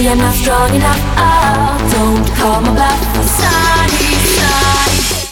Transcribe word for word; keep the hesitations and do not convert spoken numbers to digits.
I'm not strong enough. Oh, don't call my bluff. Sunny